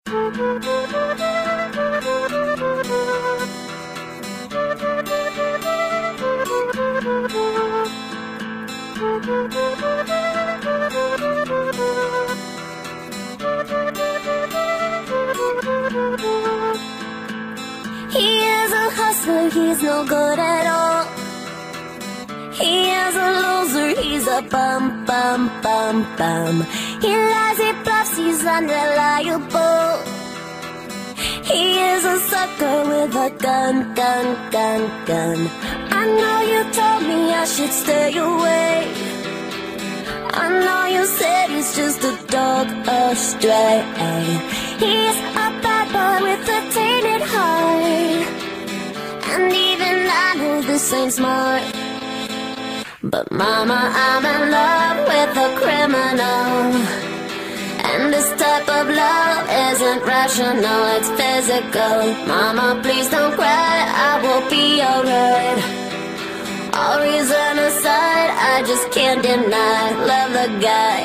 He is a hustler, he's no good at all. He is a loser, he's a bum, bum, bum, bum. He lies, he bluffs, he's unreliable. He is a sucker with a gun, gun, gun, gun. I know you told me I should stay away. I know you said he's just a dog astray. He's a bad boy with a tainted heart, and even I know this ain't smart. But mama, I'm in love with a criminal, and this type of love isn't rational, it's physical. Mama, please don't cry, I will be alright. All reason aside, I just can't deny, love the guy.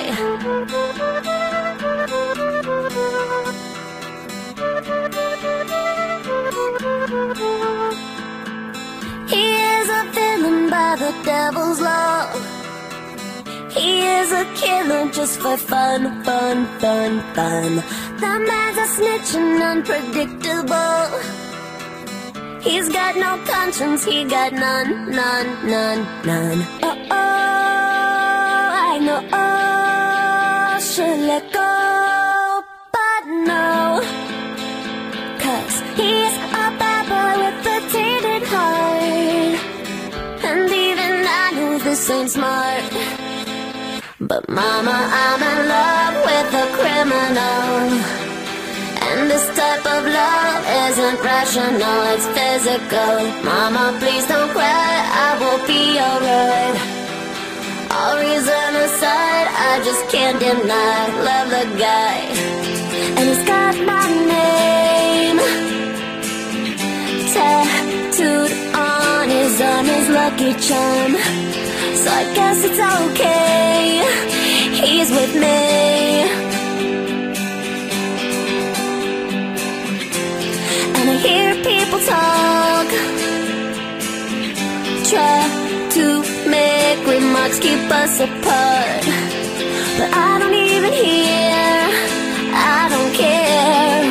He is a villain by the devil's law. He is a killer just for fun, fun, fun, fun. The man's a snitch and unpredictable. He's got no conscience, he got none, none, none, none. Oh, I know, should let go, but no. 'Cause he's a bad boy with a tainted heart, and even I know this ain't smart. But mama, I'm in love with a criminal, and this type of love isn't rational, it's physical. Mama, please don't cry, I will be alright. All reason aside, I just can't deny, love the guy. And he's got my name tattooed on his lucky charm, so I guess it's okay, he's with me. And I hear people talk, try to make remarks, keep us apart, but I don't even hear, I don't care.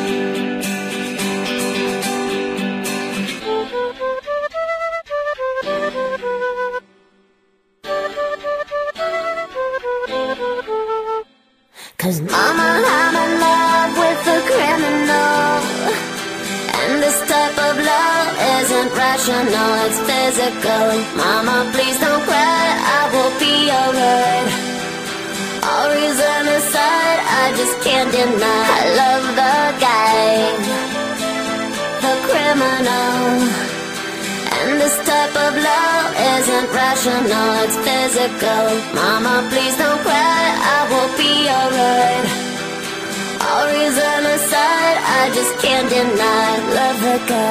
Cause mama, I'm in love with a criminal, and this type of love isn't rational, it's physical. Mama, please don't cry, I will be alright. All reason aside, I just can't deny, I love the guy, the criminal. And this type of love isn't rational, it's physical. Mama, please don't cry, I will be alright. All reason aside, I just can't deny, love the guy.